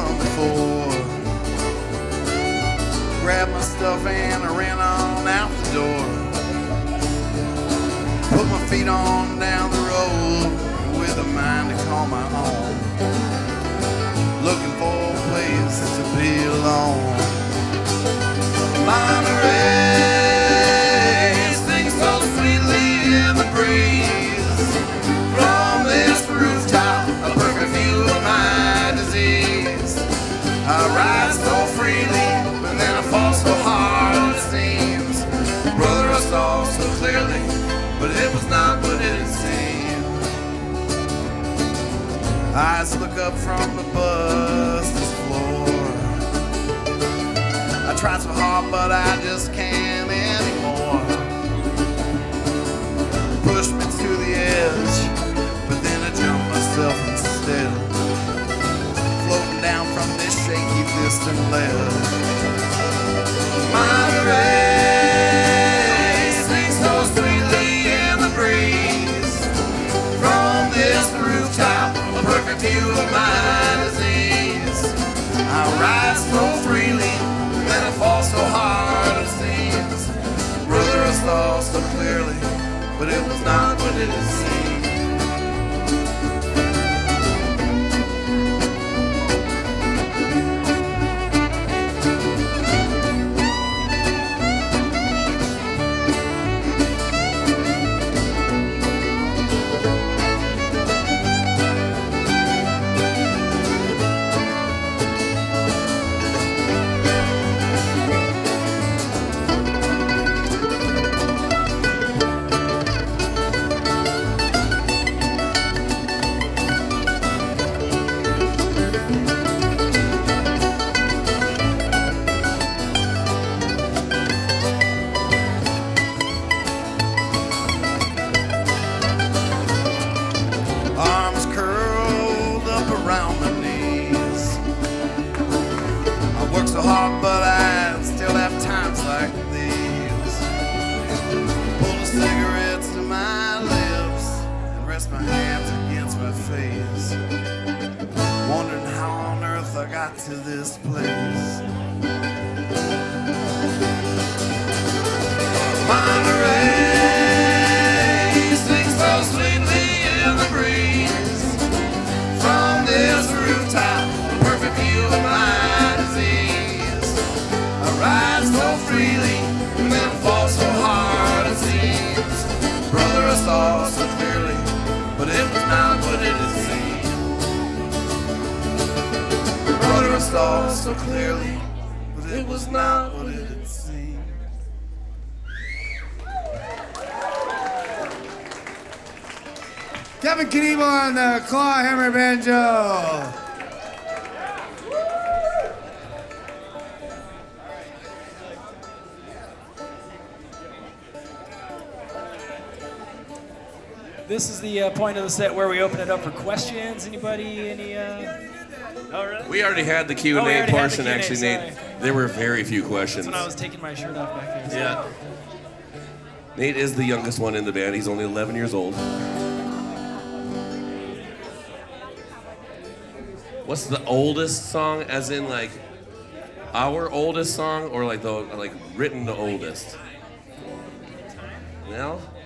from before. Grabbed my stuff and I ran on out the door. Put my feet on down the road with a mind to call my own. Looking for a place to be alone. Monterey sings so sweetly in the breeze. From this rooftop, a perfect view of my disease. I rise so freely, but then I fall so hard it seems. Brother, I saw so clearly, but it was not what it seemed. Eyes look up from the bus's floor. I tried so hard, but I just can't anymore. Pushed me to the edge, but then I jumped myself instead. Floating down from this shaky distant ledge. Monterey sings so sweetly in the breeze. From this rooftop, a perfect view of my disease. I rise so freely, then I fall so hard it seems. Brother, I saw so clearly, but it was not what it seemed. But I still have times like these. Pull a cigarette to my lips and rest my hands against my face, wondering how on earth I got to this place. Monterey sings so sweetly in the breeze. From this rooftop, a perfect view of my disease. Rise so freely, and then fall so hard it seems. Brother, I saw so clearly, but it was not what it seemed. Brother, I saw so clearly, but it was not what it seemed. Kevin Knievel on the claw hammer banjo. This is the point of the set where we open it up for questions. Anybody? Any? Oh, really? We already had the Q&A portion, actually, Nate. There were very few questions. That's when I was taking my shirt off back there. Yeah. Nate is the youngest one in the band. He's only 11 years old. What's the oldest song, as in like our oldest song, or like the written the oldest? Well?